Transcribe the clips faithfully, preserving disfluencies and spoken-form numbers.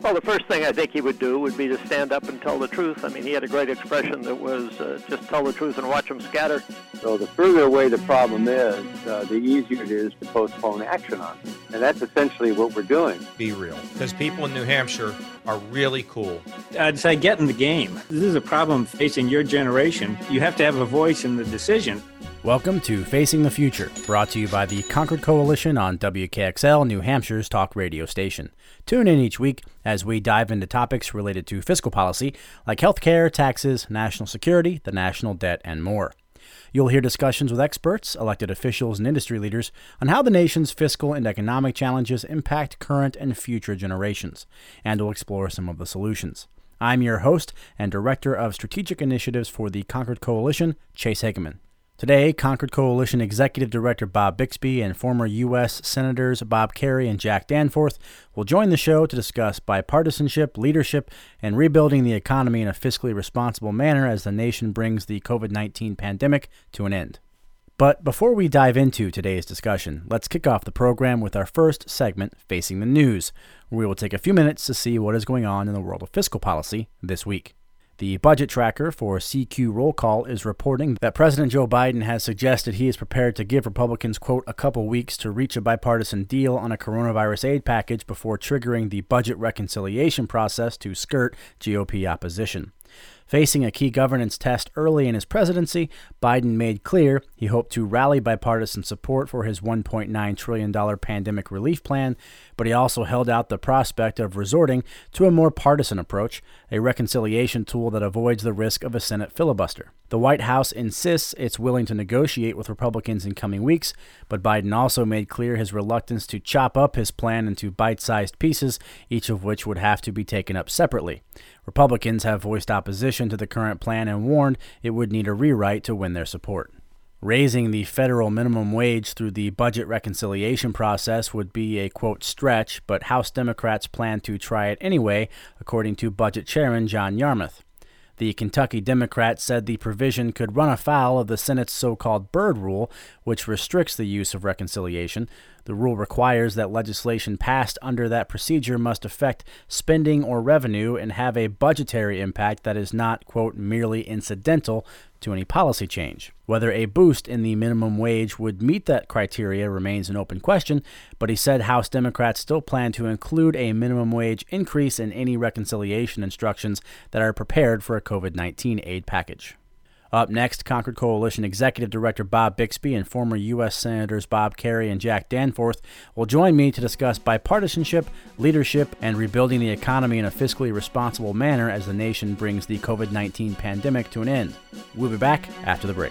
Well, the first thing I think he would do would be to stand up and tell the truth. I mean, he had a great expression that was uh, just tell the truth and watch them scatter. So the further away the problem is, uh, the easier it is to postpone action on it. And that's essentially what we're doing. Be real. Because people in New Hampshire are really cool. I'd say get in the game. This is a problem facing your generation. You have to have a voice in the decision. Welcome to Facing the Future, brought to you by the Concord Coalition on W K X L, New Hampshire's talk radio station. Tune in each week as we dive into topics related to fiscal policy like healthcare, taxes, national security, the national debt, and more. You'll hear discussions with experts, elected officials, and industry leaders on how the nation's fiscal and economic challenges impact current and future generations, and we'll explore some of the solutions. I'm your host and Director of Strategic Initiatives for the Concord Coalition, Chase Hageman. Today, Concord Coalition Executive Director Bob Bixby and former U S Senators Bob Kerrey and Jack Danforth will join the show to discuss bipartisanship, leadership, and rebuilding the economy in a fiscally responsible manner as the nation brings the covid nineteen pandemic to an end. But before we dive into today's discussion, let's kick off the program with our first segment, Facing the News, where we will take a few minutes to see what is going on in the world of fiscal policy this week. The budget tracker for C Q Roll Call is reporting that President Joe Biden has suggested he is prepared to give Republicans, quote, a couple weeks to reach a bipartisan deal on a coronavirus aid package before triggering the budget reconciliation process to skirt G O P opposition. Facing a key governance test early in his presidency, Biden made clear he hoped to rally bipartisan support for his one point nine trillion dollars pandemic relief plan, but he also held out the prospect of resorting to a more partisan approach, a reconciliation tool that avoids the risk of a Senate filibuster. The White House insists it's willing to negotiate with Republicans in coming weeks, but Biden also made clear his reluctance to chop up his plan into bite-sized pieces, each of which would have to be taken up separately. Republicans have voiced opposition to the current plan and warned it would need a rewrite to win their support. Raising the federal minimum wage through the budget reconciliation process would be a, quote, stretch, but House Democrats plan to try it anyway, according to Budget Chairman John Yarmuth. The Kentucky Democrat said the provision could run afoul of the Senate's so-called Byrd Rule, which restricts the use of reconciliation. The rule requires that legislation passed under that procedure must affect spending or revenue and have a budgetary impact that is not, quote, merely incidental to any policy change. Whether a boost in the minimum wage would meet that criteria remains an open question, but he said House Democrats still plan to include a minimum wage increase in any reconciliation instructions that are prepared for a covid nineteen aid package. Up next, Concord Coalition Executive Director Bob Bixby and former U S Senators Bob Kerrey and Jack Danforth will join me to discuss bipartisanship, leadership, and rebuilding the economy in a fiscally responsible manner as the nation brings the covid nineteen pandemic to an end. We'll be back after the break.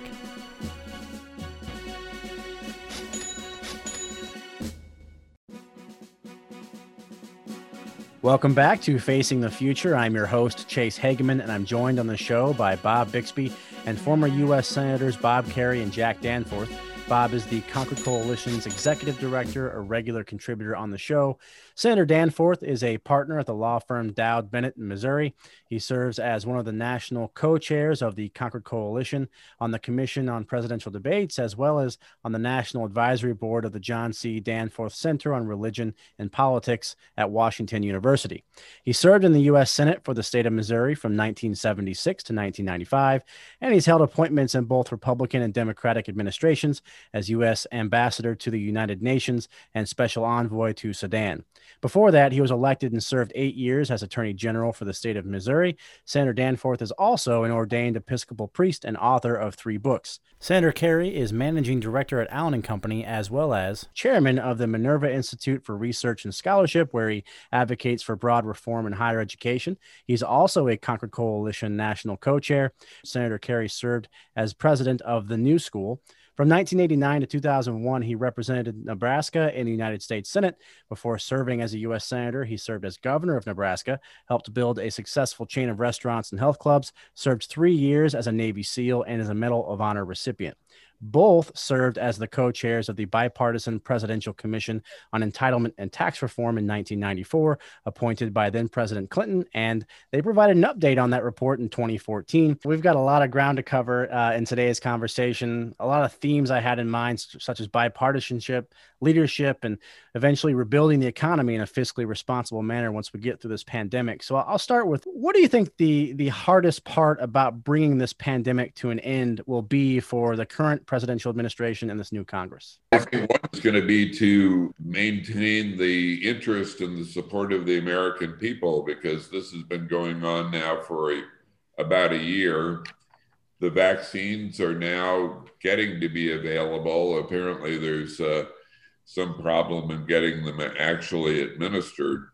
Welcome back to Facing the Future. I'm your host, Chase Hageman, and I'm joined on the show by Bob Bixby and former U S Senators Bob Kerrey and Jack Danforth. Bob is the Concord Coalition's Executive Director, a regular contributor on the show. Senator Danforth is a partner at the law firm Dowd Bennett in Missouri. He serves as one of the national co-chairs of the Concord Coalition on the Commission on Presidential Debates, as well as on the National Advisory Board of the John C. Danforth Center on Religion and Politics at Washington University. He served in the U S Senate for the state of Missouri from nineteen seventy-six to nineteen ninety-five, and he's held appointments in both Republican and Democratic administrations as U S Ambassador to the United Nations and Special Envoy to Sudan. Before that, he was elected and served eight years as Attorney General for the state of Missouri. Senator Danforth is also an ordained Episcopal priest and author of three books. Senator Kerrey is Managing Director at Allen and Company, as well as Chairman of the Minerva Institute for Research and Scholarship, where he advocates for broad reform in higher education. He's also a Concord Coalition National Co-Chair. Senator Kerrey served as president of the New School. From nineteen eighty-nine to two thousand one, he represented Nebraska in the United States Senate. Before serving as a U S Senator, he served as governor of Nebraska, helped build a successful chain of restaurants and health clubs, served three years as a Navy SEAL, and is a Medal of Honor recipient. Both served as the co-chairs of the Bipartisan Presidential Commission on Entitlement and Tax Reform in nineteen ninety-four, appointed by then President Clinton, and they provided an update on that report in twenty fourteen. We've got a lot of ground to cover uh, in today's conversation, a lot of themes I had in mind, such as bipartisanship, leadership, and eventually rebuilding the economy in a fiscally responsible manner once we get through this pandemic. So I'll start with, what do you think the, the hardest part about bringing this pandemic to an end will be for the current presidential administration and this new Congress? I think one is going to be to maintain the interest and the support of the American people, because this has been going on now for a, about a year. The vaccines are now getting to be available. Apparently, there's uh, some problem in getting them actually administered.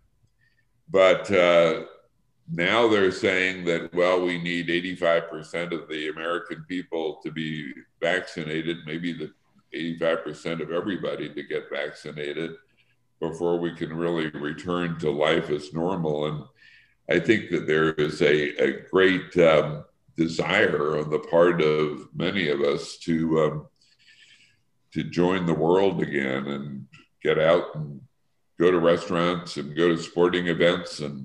But uh, now they're saying that, well, we need eighty-five percent of the American people to be vaccinated, maybe the eighty-five percent of everybody to get vaccinated before we can really return to life as normal. And I think that there is a, a great um, desire on the part of many of us to um, to join the world again and get out and go to restaurants and go to sporting events and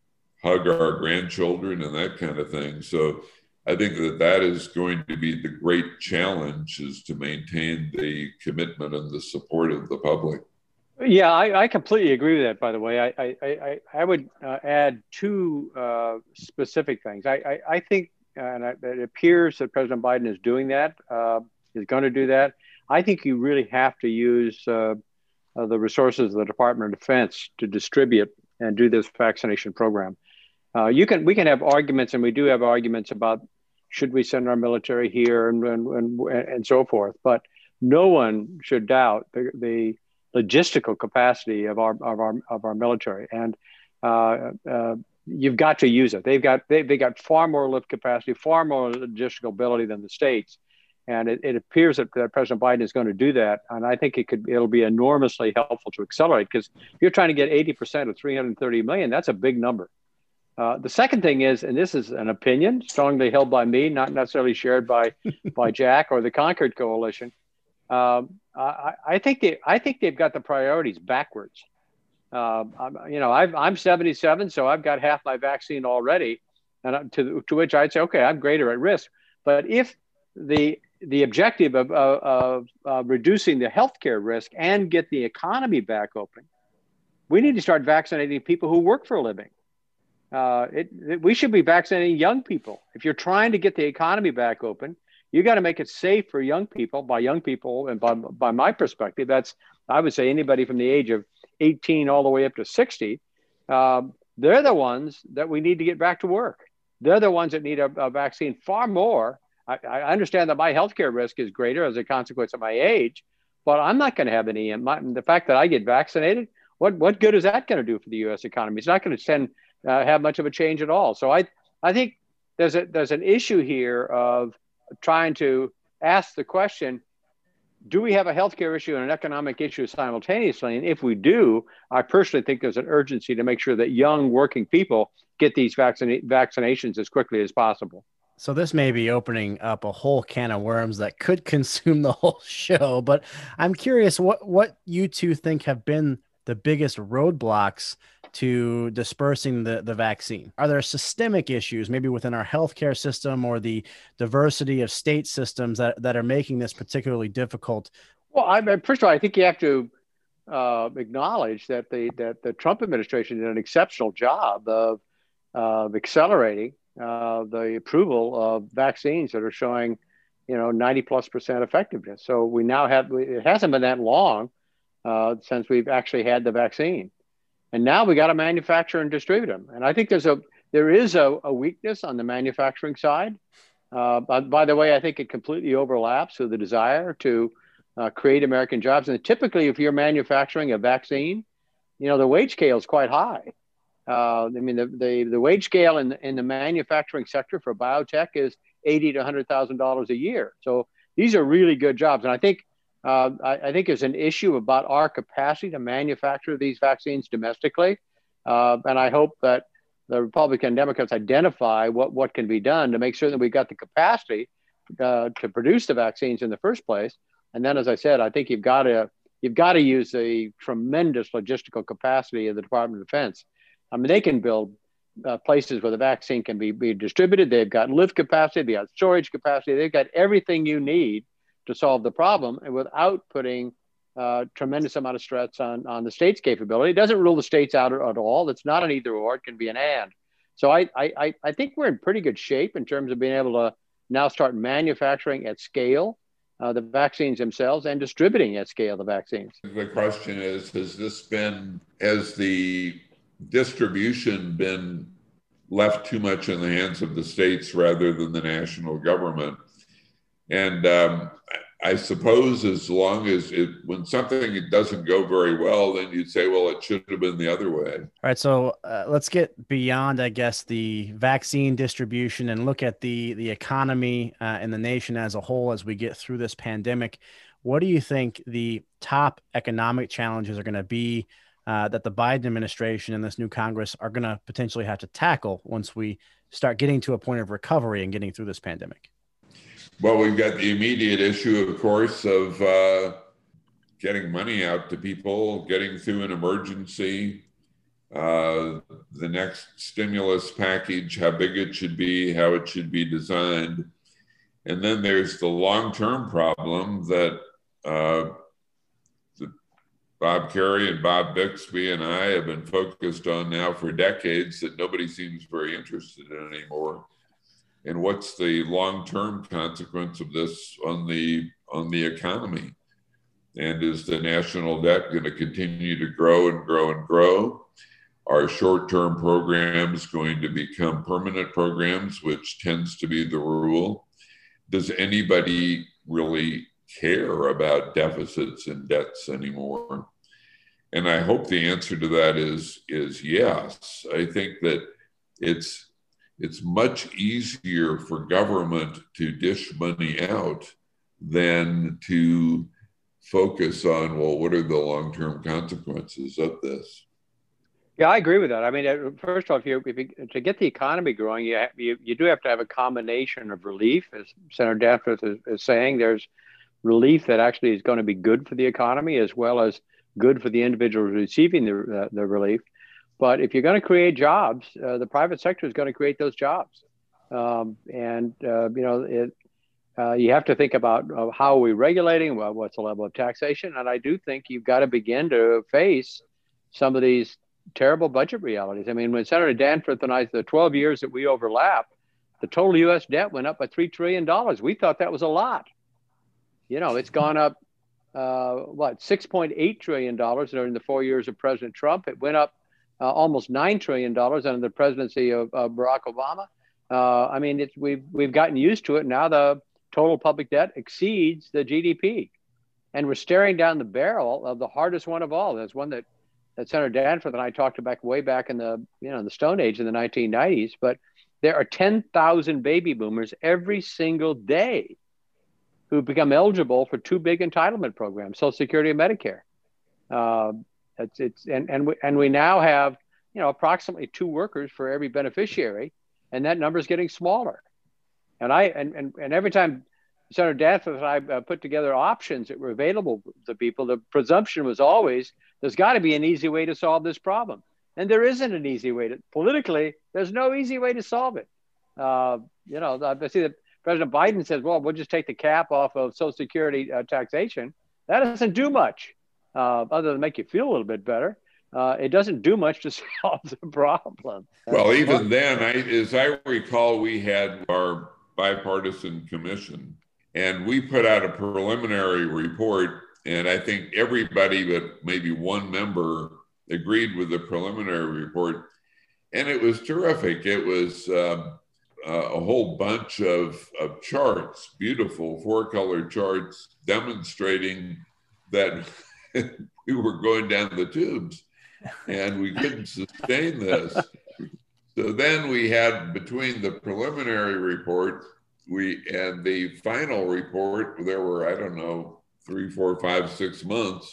hug our grandchildren and that kind of thing. So I think that that is going to be the great challenge, is to maintain the commitment and the support of the public. Yeah, I, I completely agree with that, by the way. I, I, I, I would uh, add two uh, specific things. I, I, I think, uh, and I, it appears that President Biden is doing that, uh, is going to do that. I think you really have to use uh, uh, the resources of the Department of Defense to distribute and do this vaccination program. Uh, you can, we can have arguments, and we do have arguments about should we send our military here and and, and, and so forth. But no one should doubt the, the logistical capacity of our of our of our military, and uh, uh, you've got to use it. They've got they they got far more lift capacity, far more logistical ability than the states, and it, it appears that, that President Biden is going to do that. And I think it could it'll be enormously helpful to accelerate, because if you're trying to get eighty percent of three hundred thirty million, that's a big number. Uh, the second thing is, and this is an opinion strongly held by me, not necessarily shared by by Jack or the Concord Coalition. Um, I, I think they, I think they've got the priorities backwards. Um, I'm, you know, I've, I'm seventy-seven, so I've got half my vaccine already, and to to which I'd say, okay, I'm greater at risk. But if the the objective of of, of uh, reducing the healthcare risk and get the economy back open, we need to start vaccinating people who work for a living. Uh, it, it, we should be vaccinating young people. If you're trying to get the economy back open, you got to make it safe for young people. By young people, and by, by my perspective, that's, I would say, anybody from the age of eighteen all the way up to sixty. Um, they're the ones that we need to get back to work. They're the ones that need a, a vaccine far more. I, I understand that my healthcare risk is greater as a consequence of my age, but I'm not going to have any. My, the fact that I get vaccinated, what what good is that going to do for the U S economy? It's not going to send uh, have much of a change at all. So I I think there's a there's an issue here of trying to ask the question, do we have a healthcare issue and an economic issue simultaneously? And if we do, I personally think there's an urgency to make sure that young working people get these vaccina- vaccinations as quickly as possible. So this may be opening up a whole can of worms that could consume the whole show, but I'm curious what, what you two think have been the biggest roadblocks to dispersing the, the vaccine. Are there systemic issues, maybe within our healthcare system or the diversity of state systems that, that are making this particularly difficult? Well, I mean, first of all, I think you have to uh, acknowledge that the that the Trump administration did an exceptional job of, of accelerating uh, the approval of vaccines that are showing, you know, ninety plus percent effectiveness. So we now have, it hasn't been that long uh, since we've actually had the vaccine. And now we got to manufacture and distribute them. And I think there's a there is a, a weakness on the manufacturing side. Uh, but by the way, I think it completely overlaps with the desire to uh, create American jobs. And typically, if you're manufacturing a vaccine, you know, the wage scale is quite high. Uh, I mean, the, the the wage scale in in the manufacturing sector for biotech is eighty to one hundred thousand dollars a year. So these are really good jobs. And I think Uh, I, I think there's an issue about our capacity to manufacture these vaccines domestically. Uh, and I hope that the Republican and Democrats identify what, what can be done to make sure that we've got the capacity uh, to produce the vaccines in the first place. And then, as I said, I think you've got to you've got to use the tremendous logistical capacity of the Department of Defense. I mean, they can build uh, places where the vaccine can be, be distributed. They've got lift capacity, they've got storage capacity, they've got everything you need to solve the problem, and without putting uh, tremendous amount of stress on, on the state's capability. It doesn't rule the states out at, at all. It's not an either or, it can be an and. So I, I, I think we're in pretty good shape in terms of being able to now start manufacturing at scale uh, the vaccines themselves and distributing at scale the vaccines. The question is, has this been, has the distribution been left too much in the hands of the states rather than the national government? And um, I suppose as long as it, when something doesn't go very well, then you'd say, well, it should have been the other way. All right, so uh, let's get beyond, I guess, the vaccine distribution and look at the the economy uh, and the nation as a whole as we get through this pandemic. What do you think the top economic challenges are going to be uh, that the Biden administration and this new Congress are going to potentially have to tackle once we start getting to a point of recovery and getting through this pandemic? Well, we've got the immediate issue, of course, of uh, getting money out to people, getting through an emergency, uh, the next stimulus package, how big it should be, how it should be designed. And then there's the long-term problem that uh, the Bob Kerrey and Bob Bixby and I have been focused on now for decades that nobody seems very interested in anymore. And what's the long-term consequence of this on the on the economy? And is the national debt going to continue to grow and grow and grow? Are short-term programs going to become permanent programs, which tends to be the rule? Does anybody really care about deficits and debts anymore? And I hope the answer to that is, is yes. I think that it's It's much easier for government to dish money out than to focus on, well, what are the long-term consequences of this? Yeah, I agree with that. I mean, first off, you, if you, to get the economy growing, you, have, you you do have to have a combination of relief, as Senator Danforth is, is saying. There's relief that actually is going to be good for the economy as well as good for the individuals receiving the uh, the relief. But if you're going to create jobs, uh, the private sector is going to create those jobs. Um, and, uh, you know, it, uh, you have to think about uh, how are we regulating, well, what's the level of taxation? And I do think you've got to begin to face some of these terrible budget realities. I mean, when Senator Danforth and I, the twelve years that we overlap, the total U S debt went up by three trillion dollars. We thought that was a lot. You know, it's gone up, uh, what, six point eight trillion dollars during the four years of President Trump. It went up Uh, almost nine trillion dollars under the presidency of uh, Barack Obama. Uh, I mean, it's, we've, we've gotten used to it. Now the total public debt exceeds the G D P. And we're staring down the barrel of the hardest one of all. That's one that, that Senator Danforth and I talked about way back in the, you know, the Stone Age in the nineteen nineties. But there are ten thousand baby boomers every single day who become eligible for two big entitlement programs, Social Security and Medicare. Uh, It's, it's and and we, and we now have, you know, approximately two workers for every beneficiary, and that number is getting smaller. And I and and, and every time Senator Danforth and I uh, put together options that were available to people, the presumption was always there's got to be an easy way to solve this problem, and there isn't an easy way to politically. There's no easy way to solve it. Uh, you know, I see that President Biden says, "Well, we'll just take the cap off of Social Security uh, taxation." That doesn't do much. Uh, other than make you feel a little bit better, uh, it doesn't do much to solve the problem. Well, even then, I, as I recall, we had our bipartisan commission, and we put out a preliminary report, and I think everybody but maybe one member agreed with the preliminary report, and it was terrific. It was um, a whole bunch of, of charts, beautiful four-color charts demonstrating that we were going down the tubes and we couldn't sustain this. So then we had, between the preliminary report we and the final report, there were, I don't know, three, four, five, six months.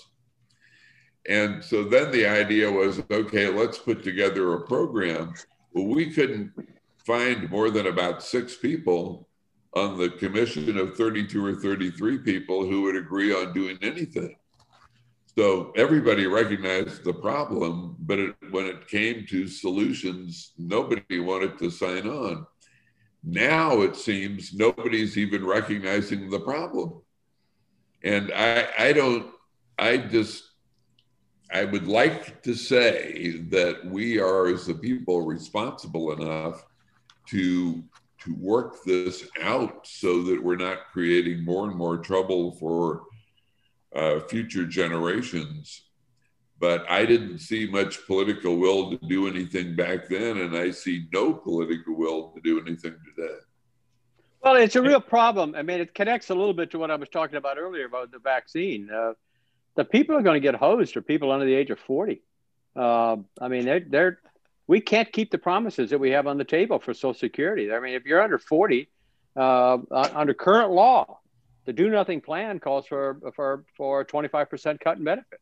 And so then the idea was, okay, let's put together a program. Well, we couldn't find more than about six people on the commission of thirty-two or thirty-three people who would agree on doing anything. So everybody recognized the problem, but it, when it came to solutions, nobody wanted to sign on. Now it seems nobody's even recognizing the problem. And I, I don't, I just, I would like to say that we are, as the people, responsible enough to to work this out so that we're not creating more and more trouble for uh, future generations. But I didn't see much political will to do anything back then, and I see no political will to do anything today. Well, it's a real problem. I mean, it connects a little bit to what I was talking about earlier about the vaccine. Uh, the people are going to get hosed are people under the age of forty. Uh, I mean, they're, they're, we can't keep the promises that we have on the table for Social Security. I mean, if you're under forty, uh, under current law, the do nothing plan calls for for for a twenty-five percent cut in benefits.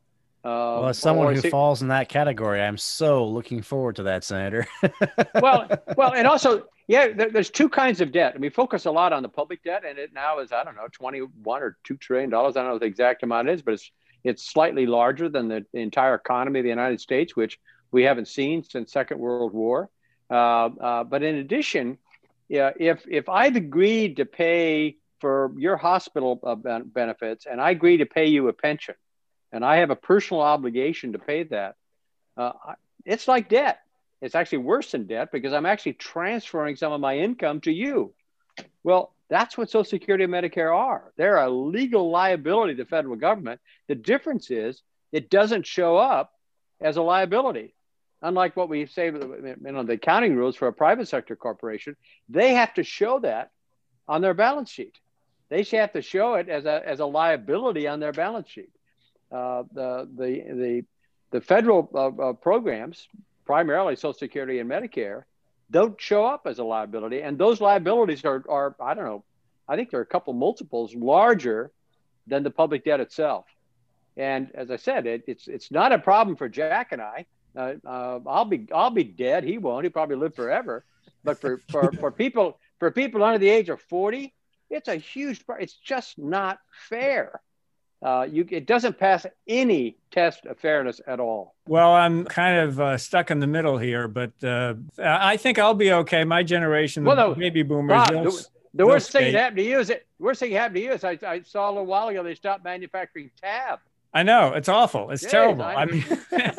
Uh, well, as someone who see, falls in that category, I'm so looking forward to that, Senator. well, well, and also, yeah, there, there's two kinds of debt. And we focus a lot on the public debt, and it now is, I don't know, twenty-one or two trillion dollars. I don't know what the exact amount is, but it's it's slightly larger than the, the entire economy of the United States, which we haven't seen since Second World War. Uh, uh, but in addition, yeah, if if I've agreed to pay for your hospital uh, benefits, and I agree to pay you a pension, and I have a personal obligation to pay that, uh, it's like debt. It's actually worse than debt because I'm actually transferring some of my income to you. Well, that's what Social Security and Medicare are. They're a legal liability to the federal government. The difference is it doesn't show up as a liability. Unlike what we say, you know, the accounting rules for a private sector corporation, they have to show that on their balance sheet. They have to show it as a, as a liability on their balance sheet. Uh, the, the, the, the federal uh, uh, programs, primarily Social Security and Medicare, don't show up as a liability. And those liabilities are, are, I don't know, I think they're a couple multiples larger than the public debt itself. And as I said, it, it's it's not a problem for Jack and I. Uh, uh, I'll be I'll be dead. He won't. He'll probably live forever. But for, for, for people for people under the age of forty, it's a huge. It's just not fair. Uh, you, it doesn't pass any test of fairness at all. Well, I'm kind of uh, stuck in the middle here, but uh, I think I'll be okay. My generation, the well, no, baby boomers. Bob, the, the worst thing that happened to you is it. Worst thing that happened to you is I, I saw a little while ago they stopped manufacturing Tab. I know, it's awful. It's Jeez, terrible. I, I mean,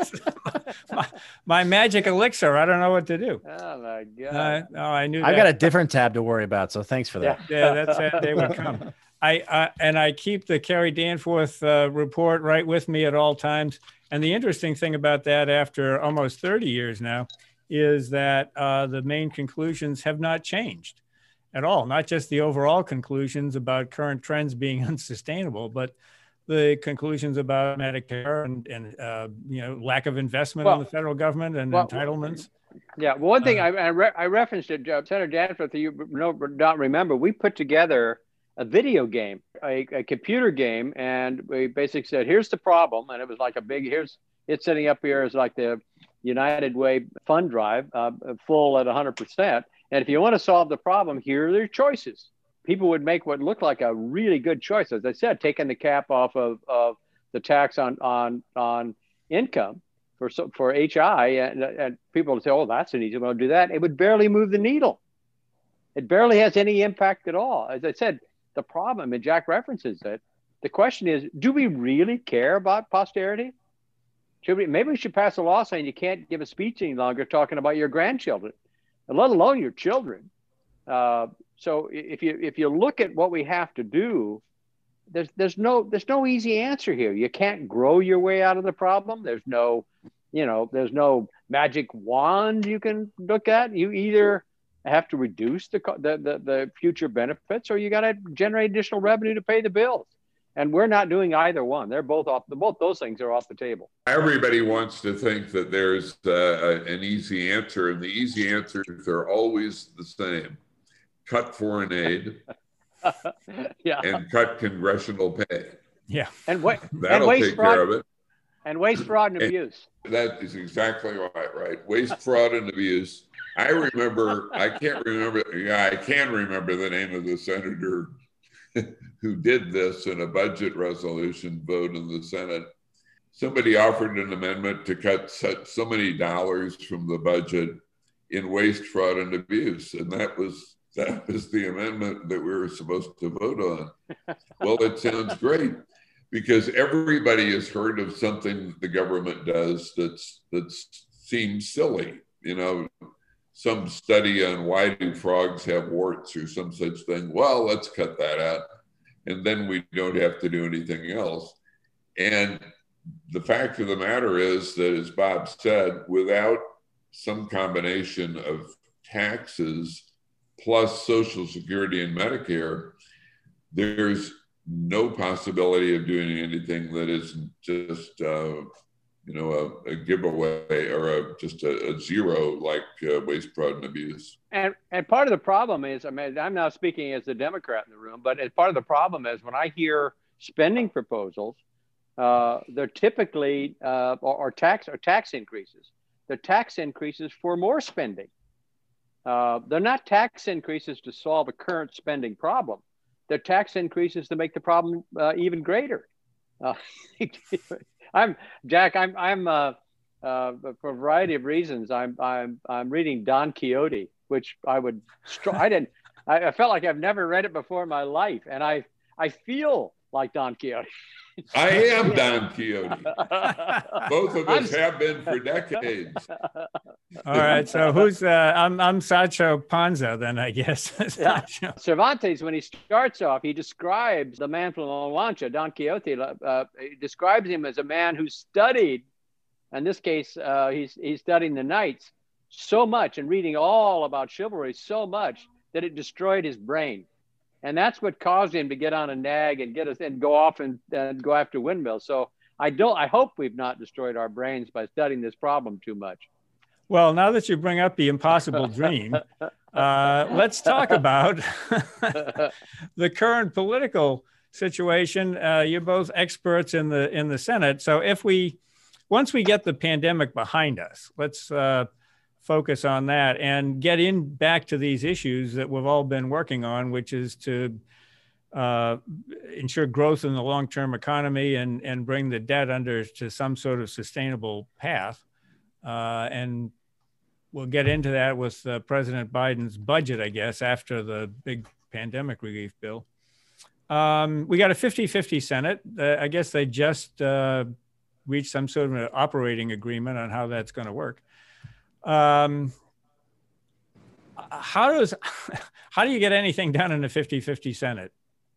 my, my magic elixir. I don't know what to do. Oh my God! Uh, oh, I knew. I've that. got a different tab to worry about, so thanks for that. Yeah, yeah that's that day would come. I uh, and I keep the Kerry Danforth uh, report right with me at all times. And the interesting thing about that, after almost thirty years now, is that uh, the main conclusions have not changed at all. Not just the overall conclusions about current trends being unsustainable, but the conclusions about Medicare and, and uh, you know, lack of investment well, in the federal government and well, entitlements. Yeah, well, one thing uh, I I, re- I referenced it, uh, Senator Danforth. You know, don't remember, we put together a video game, a, a computer game, and we basically said, here's the problem. And it was like a big, here's, it's sitting up here as like the United Way fund drive, uh, full at one hundred percent. And if you want to solve the problem, here are their choices. People would make what looked like a really good choice. As I said, taking the cap off of, of the tax on, on, on income for, for H I, and, and people would say, oh, that's an easy one to do that. It would barely move the needle. It barely has any impact at all. As I said, the problem, and Jack references it, the question is, do we really care about posterity? Should we, maybe we should pass a law saying you can't give a speech any longer talking about your grandchildren, let alone your children. Uh, so if you if you look at what we have to do, there's there's no there's no easy answer here. You can't grow your way out of the problem. There's no, you know, there's no magic wand you can look at. You either have to reduce the, the, the, the future benefits, or you got to generate additional revenue to pay the bills. And we're not doing either one. They're both off the, both those things are off the table. Everybody wants to think that there's uh, an easy answer, and the easy answers are always the same. Cut foreign aid yeah. and cut congressional pay. Yeah. And, wa- That'll and waste take fraud, care of it. And waste, fraud, and, and abuse. That is exactly right, right? Waste, fraud, and abuse. I remember, I can't remember, yeah, I can remember the name of the senator who did this in a budget resolution vote in the Senate. Somebody offered an amendment to cut such, so many dollars from the budget in waste, fraud, and abuse. And that was that was the amendment that we were supposed to vote on. Well, it sounds great. because everybody has heard of something the government does that's that seems silly. You know, some study on why do frogs have warts or some such thing. Well, let's cut that out, and then we don't have to do anything else. And the fact of the matter is that, as Bob said, without some combination of taxes plus Social Security and Medicare, there's no possibility of doing anything that isn't just, uh, you know, a, a giveaway or a, just a, a zero like uh, waste, fraud, and abuse. And and part of the problem is, I mean, I'm now speaking as the Democrat in the room, but as part of the problem is when I hear spending proposals, uh, they're typically uh, or, or tax or tax increases. They're tax increases for more spending. Uh, they're not tax increases to solve a current spending problem. They're tax increases to make the problem uh, even greater. Uh, I'm Jack. I'm I'm uh, uh, for a variety of reasons. I'm I'm I'm reading Don Quixote, which I would. I didn't. I, I felt like I've never read it before in my life, and I I feel like Don Quixote. I am Don Quixote. Both of us I'm... have been for decades. All right, so who's uh, I'm I'm Sancho Panza then, I guess. Yeah. Cervantes, when he starts off, he describes the man from La Mancha, Don Quixote. Uh, he describes him as a man who studied, in this case, uh, he's he's studying the knights so much and reading all about chivalry so much that it destroyed his brain. And that's what caused him to get on a nag and get us and go off and, and go after windmills. So I don't. I hope we've not destroyed our brains by studying this problem too much. Well, now that you bring up the impossible dream, uh, let's talk about the current political situation. Uh, you're both experts in the in the Senate. So if we, once we get the pandemic behind us, let's uh, focus on that and get in back to these issues that we've all been working on, which is to uh, ensure growth in the long-term economy and, and bring the debt under to some sort of sustainable path. Uh, and we'll get into that with uh, President Biden's budget, I guess, after the big pandemic relief bill. Um, we got a fifty-fifty Senate. Uh, I guess they just uh, reached some sort of an operating agreement on how that's going to work. Um, how does how do you get anything done in a fifty-fifty Senate?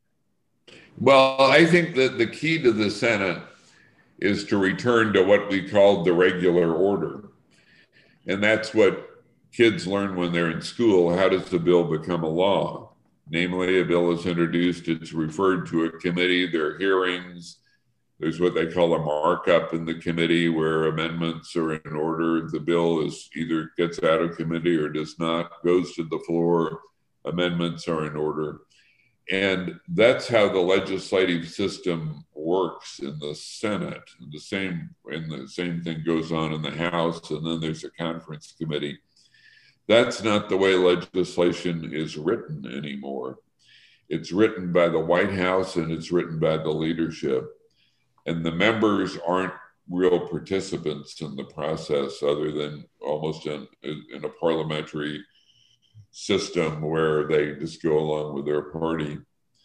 Well, I think that the key to the Senate is to return to what we called the regular order. And that's what kids learn when they're in school. How does the bill become a law? Namely, a bill is introduced, it's referred to a committee, there are hearings, there's what they call a markup in the committee where amendments are in order. The bill is either gets out of committee or does not, goes to the floor, amendments are in order. And that's how the legislative system works in the Senate. The same, and the same thing goes on in the House, and then there's a conference committee. That's not the way legislation is written anymore. It's written by the White House and it's written by the leadership. And the members aren't real participants in the process other than almost in, in a parliamentary system where they just go along with their party.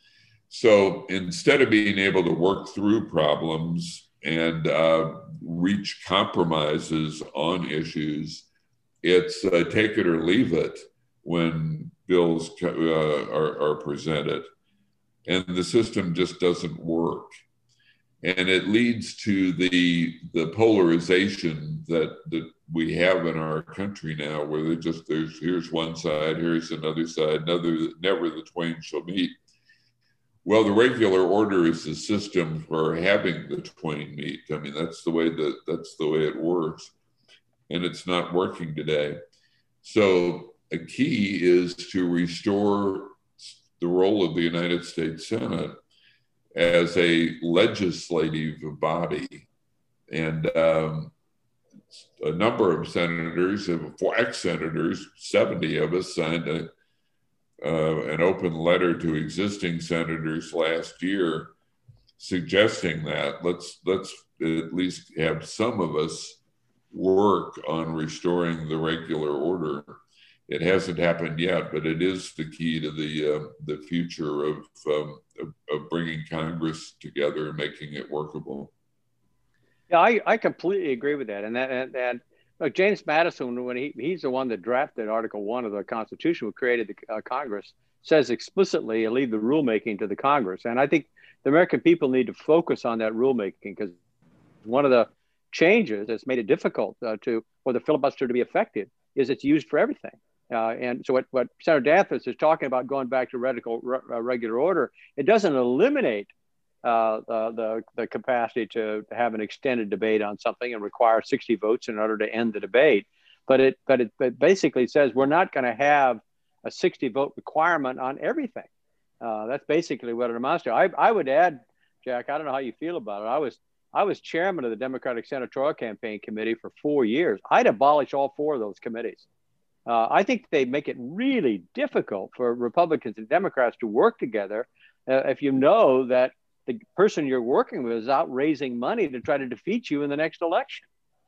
So instead of being able to work through problems and uh, reach compromises on issues, it's uh, take it or leave it when bills uh, are, are presented. And the system just doesn't work. And it leads to the, the polarization that, that we have in our country now, where they just there's here's one side, here's another side, another, never the twain shall meet. Well, the regular order is the system for having the twain meet. I mean, that's the way that that's the way it works, and it's not working today. So a key is to restore the role of the United States Senate as a legislative body. And um, a number of senators, ex-senators, seventy of us signed a, uh, an open letter to existing senators last year suggesting that let's, let's at least have some of us work on restoring the regular order. It hasn't happened yet, but it is the key to the uh, the future of, um, of of bringing Congress together and making it workable. Yeah, I, I completely agree with that. And that and, and look, James Madison, when he he's the one that drafted Article One of the Constitution, who created the uh, Congress, says explicitly, leave the rulemaking to the Congress. And I think the American people need to focus on that rulemaking, because one of the changes that's made it difficult uh, to for the filibuster to be effective is it's used for everything. Uh, and so what, what Senator Danforth is talking about, going back to radical, re, uh, regular order, it doesn't eliminate uh, uh, the, the capacity to, to have an extended debate on something and require sixty votes in order to end the debate. But it, but it, it basically says we're not going to have a sixty vote requirement on everything. Uh, that's basically what it amounts to. I, I would add, Jack, I don't know how you feel about it. I was I was chairman of the Democratic Senatorial Campaign Committee for four years. I'd abolish all four of those committees. Uh, I think they make it really difficult for Republicans and Democrats to work together uh, if you know that the person you're working with is out raising money to try to defeat you in the next election.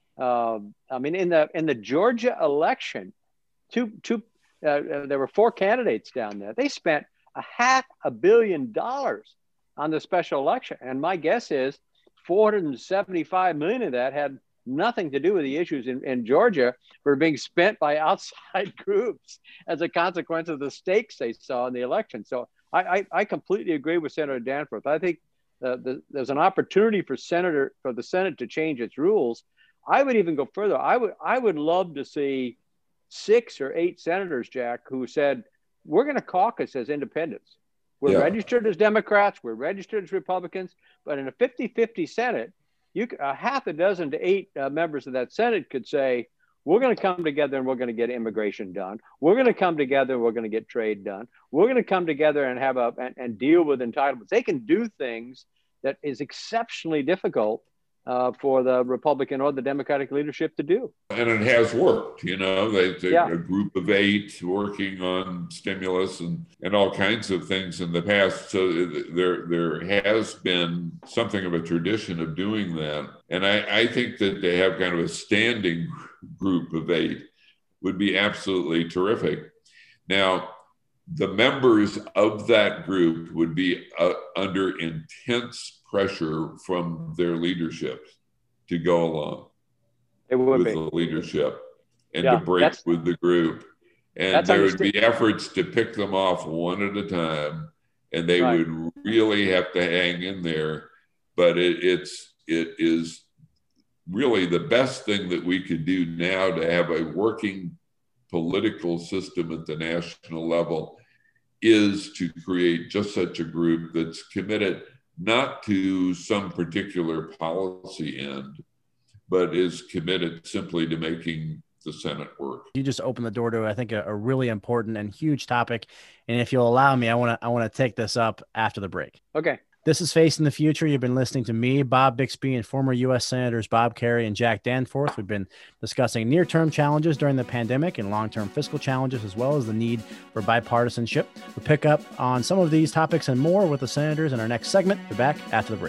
Um, I mean, in the in the Georgia election, two two uh, uh, there were four candidates down there. They spent a half a billion dollars on the special election, and my guess is four hundred seventy-five million of that had nothing to do with the issues in, in Georgia, were being spent by outside groups as a consequence of the stakes they saw in the election. So I, I, I completely agree with Senator Danforth. I think uh, the, there's an opportunity for Senator for the Senate to change its rules. I would even go further. I would I would love to see six or eight senators, Jack, who said, we're going to caucus as independents. We're yeah. registered as Democrats. We're registered as Republicans. But in a fifty-fifty Senate, you a half a dozen to eight uh, members of that Senate could say, we're going to come together and we're going to get immigration done. We're going to come together and we're going to get trade done. We're going to come together and have a and, and deal with entitlements. They can do things that is exceptionally difficult uh, for the Republican or the Democratic leadership to do. And it has worked, you know, they, they yeah. a group of eight working on stimulus and, and all kinds of things in the past. So there, there has been something of a tradition of doing that. And I, I think that they have kind of a standing group of eight would be absolutely terrific. Now, the members of that group would be uh, under intense pressure from their leadership to go along it would with be. the leadership and yeah, to break with the group. And there would be efforts to pick them off one at a time, and they right. would really have to hang in there. But it, it's it is really the best thing that we could do now to have a working political system at the national level is to create just such a group that's committed not to some particular policy end, but is committed simply to making the Senate work. You just opened the door to, I think, a, a really important and huge topic. And if you'll allow me, I want to I want to take this up after the break. Okay. This is Facing the Future. You've been listening to me, Bob Bixby, and former U S Senators Bob Kerrey and Jack Danforth. We've been discussing near-term challenges during the pandemic and long-term fiscal challenges, as well as the need for bipartisanship. We'll pick up on some of these topics and more with the senators in our next segment. We're back after the break.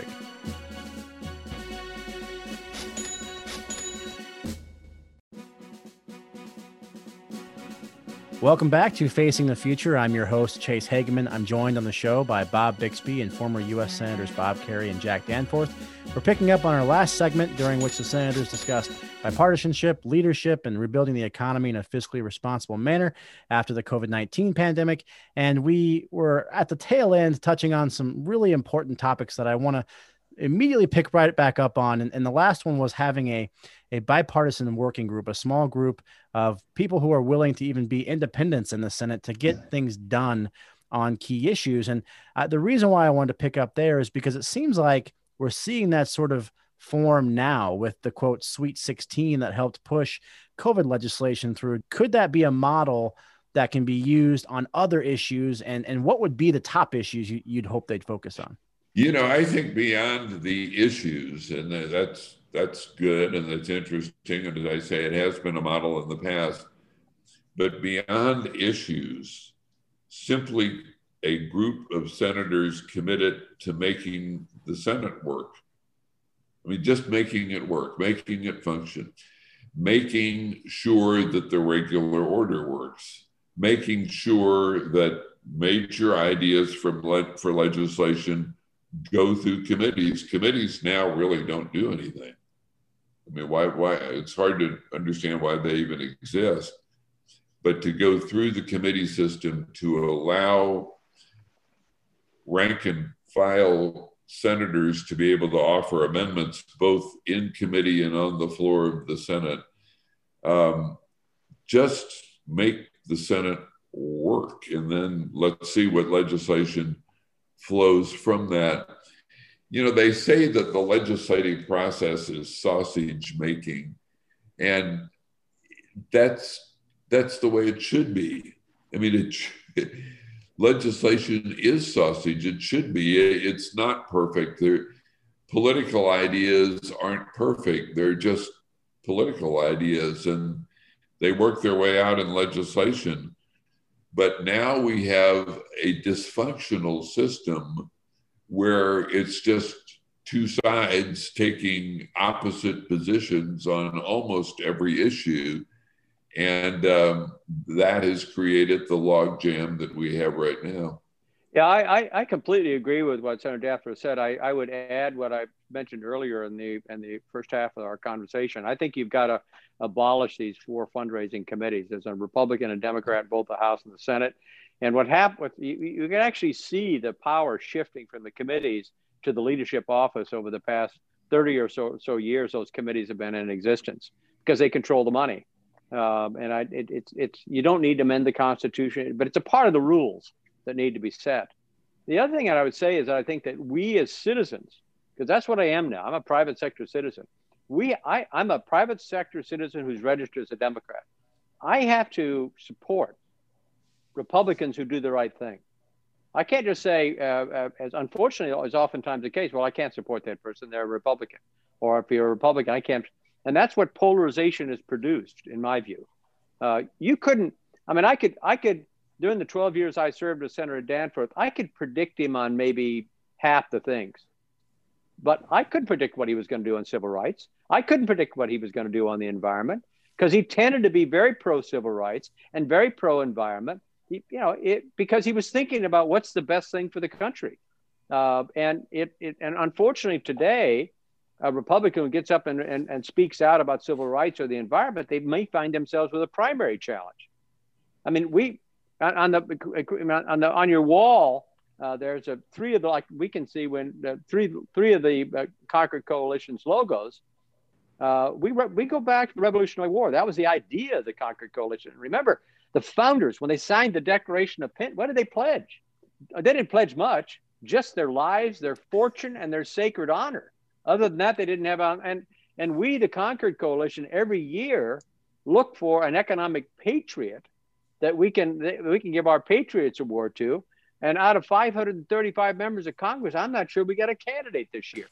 Welcome back to Facing the Future. I'm your host, Chase Hageman. I'm joined on the show by Bob Bixby and former U S Senators Bob Kerrey and Jack Danforth. We're picking up on our last segment, during which the senators discussed bipartisanship, leadership, and rebuilding the economy in a fiscally responsible manner after the COVID nineteen pandemic. And we were at the tail end touching on some really important topics that I want to immediately pick right back up on. And, and the last one was having a, a bipartisan working group, a small group of people who are willing to even be independents in the Senate to get things done on key issues. And uh, the reason why I wanted to pick up there is because it seems like we're seeing that sort of form now with the quote Sweet sixteen that helped push COVID legislation through. Could that be a model that can be used on other issues? And, and what would be the top issues you, you'd hope they'd focus on? You know, I think beyond the issues, and that's that's good and that's interesting. And as I say, it has been a model in the past. But beyond issues, simply a group of senators committed to making the Senate work. I mean, just making it work, making it function. making sure that the regular order works, making sure that major ideas from le- for legislation go through committees. Committees now really don't do anything. I mean, why, why, it's hard to understand why they even exist, but to go through the committee system to allow rank and file senators to be able to offer amendments both in committee and on the floor of the Senate, um, just make the Senate work. And then let's see what legislation flows from that. You know, they say that the legislative process is sausage making, and that's that's the way it should be. I mean, it, it legislation is sausage. It should be. It's not perfect. They're, political ideas aren't perfect. They're just political ideas, and they work their way out in legislation. But now we have a dysfunctional system where it's just two sides taking opposite positions on almost every issue. And um, that has created the logjam that we have right now. Yeah, I, I, I completely agree with what Senator Davenport said. I, I would add what I mentioned earlier in the in the first half of our conversation. I think you've got to abolish these four fundraising committees. There's a Republican and Democrat in both the House and the Senate. And what happened, you, you can actually see the power shifting from the committees to the leadership office over the past thirty or so, so years. Those committees have been in existence because they control the money. Um, and I, it, it's, it's, you don't need to amend the Constitution, but it's a part of the rules that need to be set. The other thing that I would say is that I think that we as citizens, because that's what I am now, I'm a private sector citizen. We, I, I'm a private sector citizen who's registered as a Democrat. I have to support Republicans who do the right thing. I can't just say, uh, uh, as unfortunately is oftentimes the case, well, I can't support that person, they're a Republican. Or if you're a Republican, I can't. And that's what polarization has produced, in my view. Uh, you couldn't, I mean, I could, I could, during the twelve years I served as Senator Danforth, I could predict him on maybe half the things. But I couldn't predict what he was going to do on civil rights. I couldn't predict what he was going to do on the environment, because he tended to be very pro-civil rights and very pro-environment. He, you know, it, because he was thinking about what's the best thing for the country. Uh, and it, it, and unfortunately today, a Republican who gets up and, and, and speaks out about civil rights or the environment, they may find themselves with a primary challenge. I mean, we, on the, on the, on your wall, uh, there's a three of the, like we can see when the three, three of the uh, Concord Coalition's logos, uh, we, re- we go back to the Revolutionary War. That was the idea of the Concord Coalition. Remember, the founders, when they signed the Declaration of Pinn, what did they pledge? They didn't pledge much, just their lives, their fortune, and their sacred honor. Other than that, they didn't have, and and we, the Concord Coalition, every year look for an economic patriot that we can that we can give our Patriots Award to. And out of five hundred thirty-five members of Congress, I'm not sure we got a candidate this year.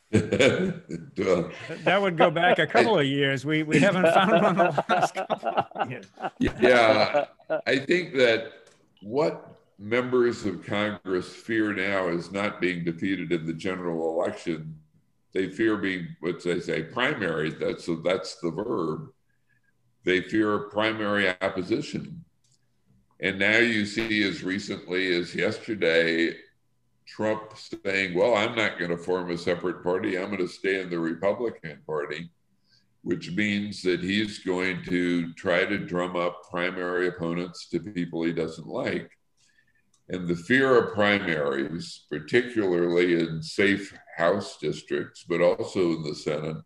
That would go back a couple of years. We we haven't found one the last couple of years. Yeah, I think that what members of Congress fear now is not being defeated in the general election. They fear being, what they say, primary. That's so that's the verb. They fear primary opposition. And now you see, as recently as yesterday, Trump saying, well, I'm not going to form a separate party. I'm going to stay in the Republican Party, which means that he's going to try to drum up primary opponents to people he doesn't like. And the fear of primaries, particularly in safe House districts, but also in the Senate,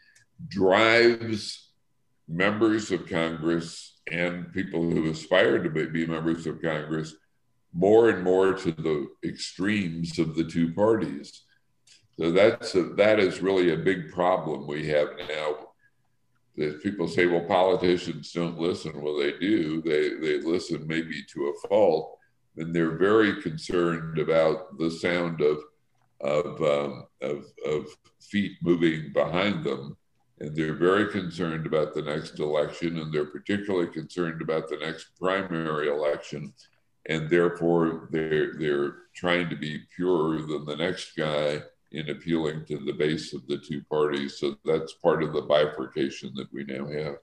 drives members of Congress and people who aspire to be members of Congress more and more to the extremes of the two parties. So that's a, that is really a big problem we have now. That people say, well, politicians don't listen. Well, they do. They, they listen maybe to a fault. And they're very concerned about the sound of of, um, of of feet moving behind them, and they're very concerned about the next election, and they're particularly concerned about the next primary election, and therefore they're they're trying to be purer than the next guy in appealing to the base of the two parties. So that's part of the bifurcation that we now have.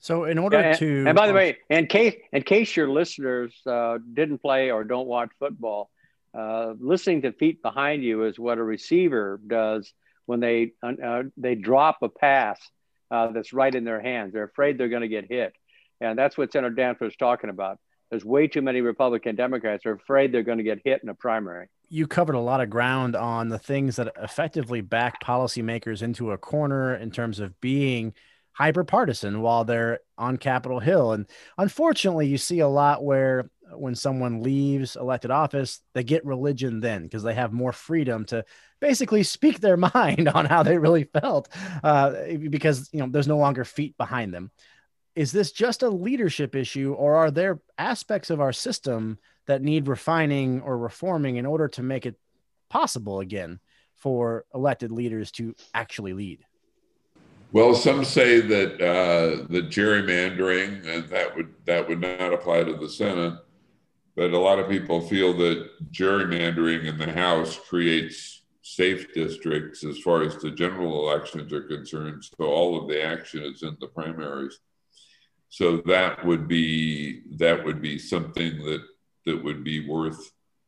So in order and, to, and by the way, in case in case your listeners uh, didn't play or don't watch football, uh, listening to feet behind you is what a receiver does when they uh, they drop a pass uh, that's right in their hands. They're afraid they're going to get hit, and that's what Senator Danforth is talking about. There's way too many Republican Democrats are afraid they're going to get hit in a primary. You covered a lot of ground on the things that effectively back policymakers into a corner in terms of being hyper-partisan while they're on Capitol Hill. And unfortunately, you see a lot where when someone leaves elected office, they get religion then because they have more freedom to basically speak their mind on how they really felt uh, because, you know, there's no longer feet behind them. Is this just a leadership issue, or are there aspects of our system that need refining or reforming in order to make it possible again for elected leaders to actually lead? Well, some say that uh, the gerrymandering, and that would that would not apply to the Senate, but a lot of people feel that gerrymandering in the House creates safe districts as far as the general elections are concerned. So all of the action is in the primaries. So that would be that would be something that that would be worth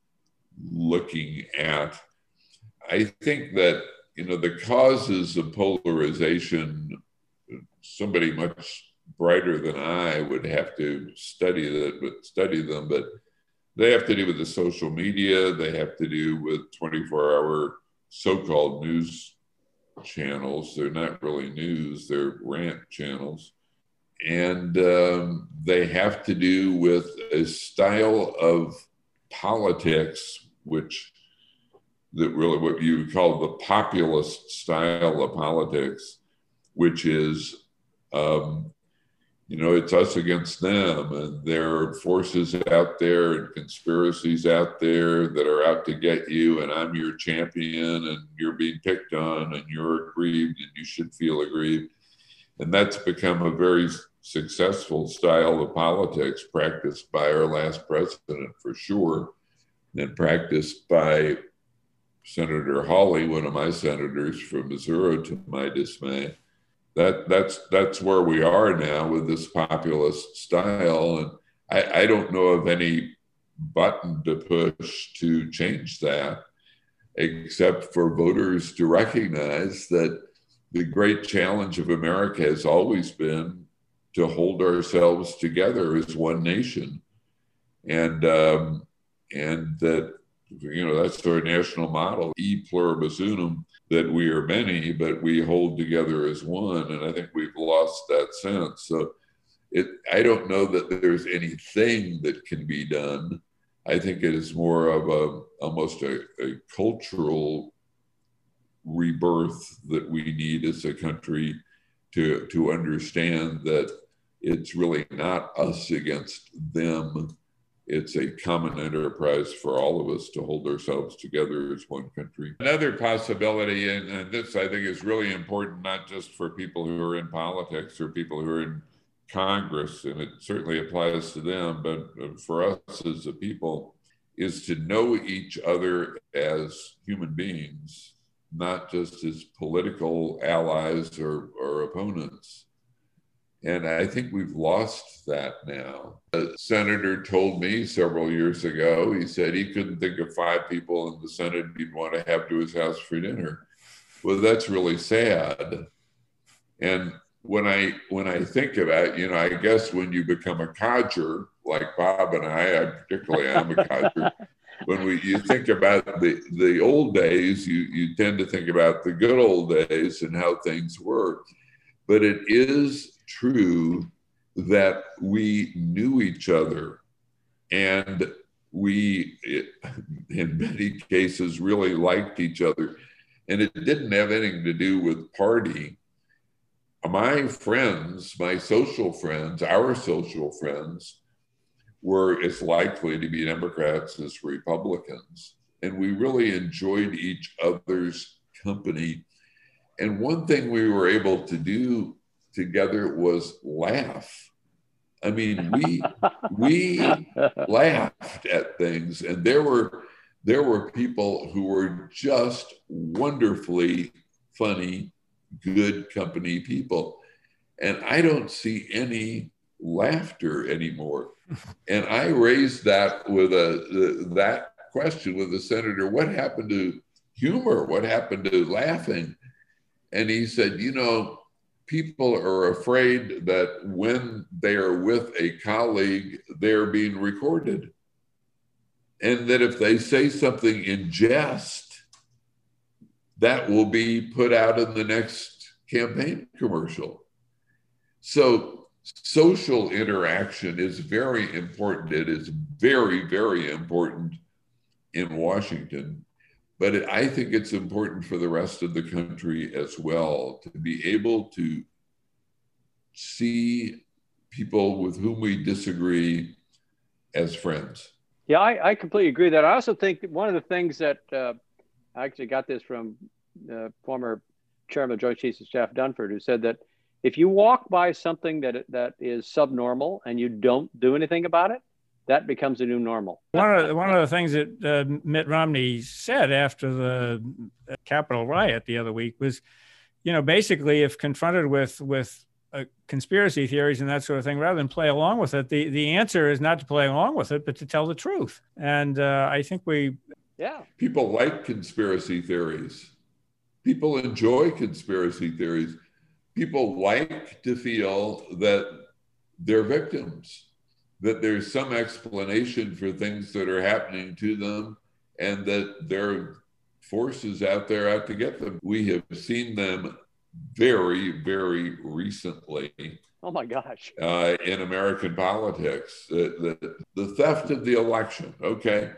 looking at. I think that, you know, the causes of polarization, somebody much brighter than I would have to study that, but study them, but they have to do with the social media. They have to do with twenty-four hour so-called news channels. They're not really news, they're rant channels. And um, they have to do with a style of politics, which that really what you would call the populist style of politics, which is, um, you know, it's us against them, and there are forces out there and conspiracies out there that are out to get you, and I'm your champion, and you're being picked on, and you're aggrieved, and you should feel aggrieved. And that's become a very successful style of politics practiced by our last president, for sure, and practiced by Senator Hawley, one of my senators from Missouri, to my dismay. That that's that's where we are now with this populist style, and I, I don't know of any button to push to change that, except for voters to recognize that the great challenge of America has always been to hold ourselves together as one nation, and um, and that, you know, that's our national model, e pluribus unum, that we are many, but we hold together as one. And I think we've lost that sense. So it, I don't know that there's anything that can be done. I think it is more of a almost a, a cultural rebirth that we need as a country to, to understand that it's really not us against them. It's a common enterprise for all of us to hold ourselves together as one country. Another possibility, and, and this I think is really important, not just for people who are in politics or people who are in Congress, and it certainly applies to them, but for us as a people, is to know each other as human beings, not just as political allies or, or opponents. And I think we've lost that now. A senator told me several years ago, he said he couldn't think of five people in the Senate he'd want to have to his house for dinner. Well, that's really sad. And when I when I think about, you know, I guess when you become a codger, like Bob and I, I particularly am a codger, when we you think about the, the old days, you, you tend to think about the good old days and how things were. But it is true that we knew each other, and we, in many cases, really liked each other. And it didn't have anything to do with party. My friends, my social friends, our social friends, were as likely to be Democrats as Republicans. And we really enjoyed each other's company. And one thing we were able to do together was laugh. I mean, we we laughed at things, and there were there were people who were just wonderfully funny, good company people. And I don't see any laughter anymore. And I raised that with a that question with the senator, what happened to humor? What happened to laughing? And he said, you know, people are afraid that when they are with a colleague, they're being recorded. And that if they say something in jest, that will be put out in the next campaign commercial. So social interaction is very important. It is very, very important in Washington. But it, I think it's important for the rest of the country as well to be able to see people with whom we disagree as friends. Yeah, I, I completely agree with that. I also think that one of the things that uh, I actually got this from uh, former Chairman of Joint Chiefs of Staff Dunford, who said that if you walk by something that that is subnormal and you don't do anything about it, that becomes a new normal. One of the, one of the things that uh, Mitt Romney said after the Capitol riot the other week was, you know, basically if confronted with with uh, conspiracy theories and that sort of thing, rather than play along with it, the, the answer is not to play along with it, but to tell the truth. And uh, I think we... Yeah. People like conspiracy theories. People enjoy conspiracy theories. People like to feel that they're victims, that there's some explanation for things that are happening to them and that there are forces out there out to get them. We have seen them very, very recently. Oh my gosh. Uh, in American politics, the, the, the theft of the election. Okay.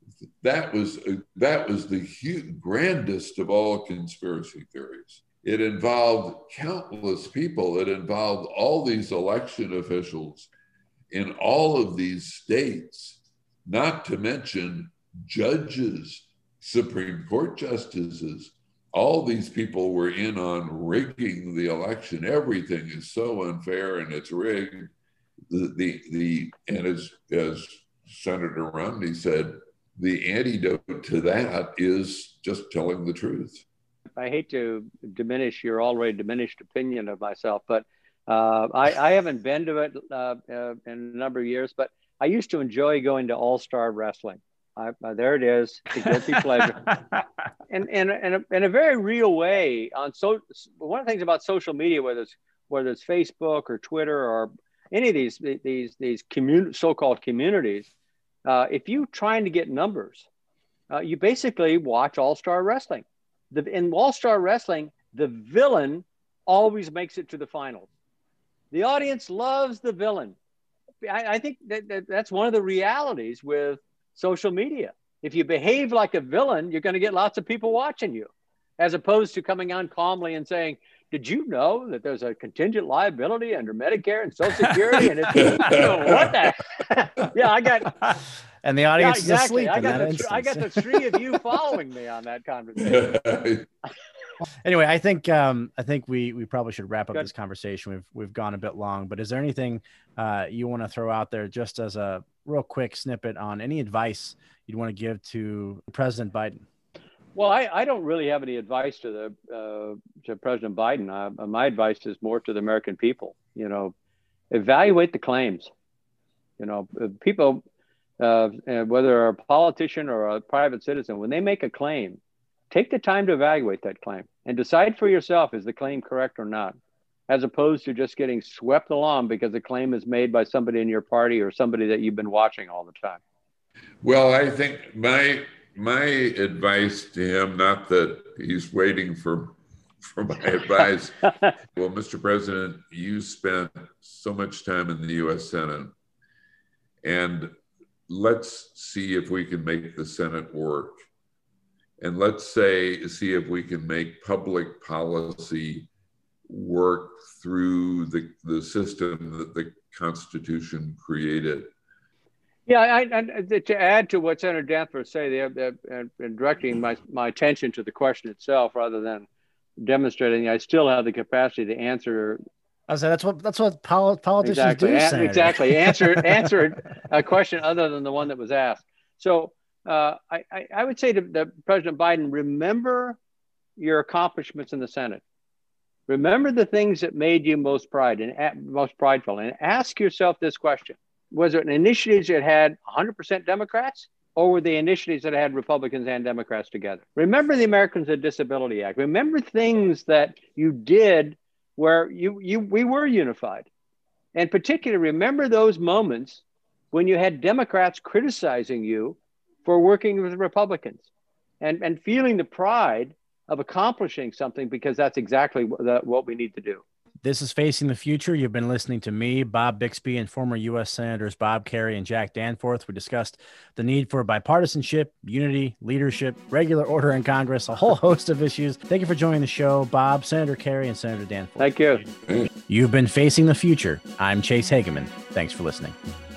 That was, that was the huge, grandest of all conspiracy theories. It involved countless people. It involved all these election officials in all of these states, not to mention judges, Supreme Court justices. All these people were in on rigging the election. Everything is so unfair and it's rigged. The, the, the and as, as Senator Romney said, the antidote to that is just telling the truth. I hate to diminish your already diminished opinion of myself, but uh, I, I haven't been to it uh, uh, in a number of years, but I used to enjoy going to All-Star Wrestling. I, uh, there it is, the guilty pleasure. And in and a, in a very real way, on so one of the things about social media, whether it's whether it's Facebook or Twitter or any of these these these commun- so-called communities, uh, if you're trying to get numbers, uh, you basically watch All-Star Wrestling. The, in All-Star Wrestling, the villain always makes it to the finals. The audience loves the villain. I, I think that, that that's one of the realities with social media. If you behave like a villain, you're going to get lots of people watching you, as opposed to coming on calmly and saying, did you know that there's a contingent liability under Medicare and Social Security? And it's, you know, what the? Yeah, I got... And the audience yeah, exactly. is asleep I in got that the, instance. I got the three of you following me on that conversation. Anyway, I think um, I think we we probably should wrap up Good. this conversation. We've we've gone a bit long, but is there anything uh, you want to throw out there, just as a real quick snippet on any advice you'd want to give to President Biden? Well, I, I don't really have any advice to the uh, to President Biden. Uh, my advice is more to the American people. You know, evaluate the claims. You know, people. Uh, whether a politician or a private citizen, when they make a claim, take the time to evaluate that claim and decide for yourself, is the claim correct or not, as opposed to just getting swept along because the claim is made by somebody in your party or somebody that you've been watching all the time. Well, I think my my advice to him, not that he's waiting for, for my advice. Well, Mister President, you spent so much time in the U S Senate, and let's see if we can make the Senate work. And let's say, see if we can make public policy work through the, the system that the Constitution created. Yeah, I, I, to add to what Senator Danforth said, and directing my, my attention to the question itself rather than demonstrating, I still have the capacity to answer. I was like, that's what that's what pol- politicians exactly. do. A- exactly. Answer answer a question other than the one that was asked. So uh, I, I, I would say to, to President Biden, remember your accomplishments in the Senate. Remember the things that made you most pride and most prideful, and ask yourself this question: was it initiatives that had one hundred percent Democrats, or were they initiatives that had Republicans and Democrats together? Remember the Americans with Disability Act. Remember things that you did where you you we were unified, and particularly remember those moments when you had Democrats criticizing you for working with Republicans, and and feeling the pride of accomplishing something, because that's exactly what, the, what we need to do. This is Facing the Future. You've been listening to me, Bob Bixby, and former U S Senators Bob Kerrey and Jack Danforth. We discussed the need for bipartisanship, unity, leadership, regular order in Congress, a whole host of issues. Thank you for joining the show, Bob, Senator Kerrey, and Senator Danforth. Thank you. You've been Facing the Future. I'm Chase Hageman. Thanks for listening.